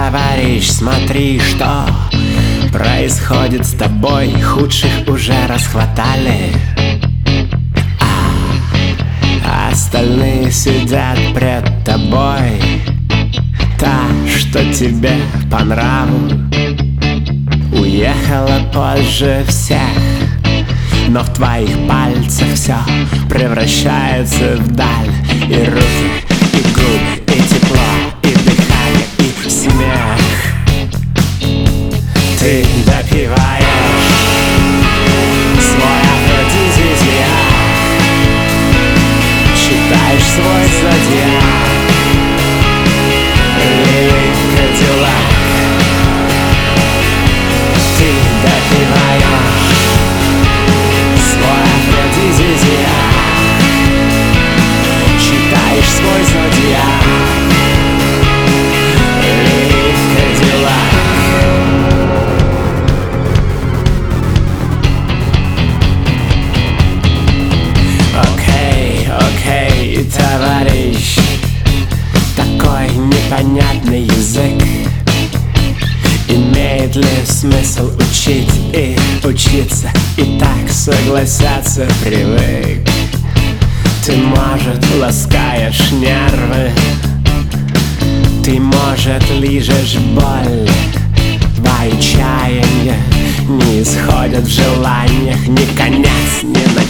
товарищ, смотри, что происходит с тобой. Худших уже расхватали, а остальные сидят пред тобой. Та, что тебе по нраву, уехала позже всех, но в твоих пальцах все превращается вдаль. И руки, и губы, и тепло, и дыхание, и смех. Ты допиваешь свой афродизиак, читаешь свой зодиак, Лили Кадиллак. Ты допиваешь свой афродизиак, читаешь свой зодиак, Лили Кадиллак. Окей, товарищ, такой непонятный язык. Имеет ли смысл учить и учиться? И так согласятся, привык. Ты, может, ласкаешь нервы, ты, может, лижешь боль. Твои чаяния не исходят в желаниях, ни конец, ни начало.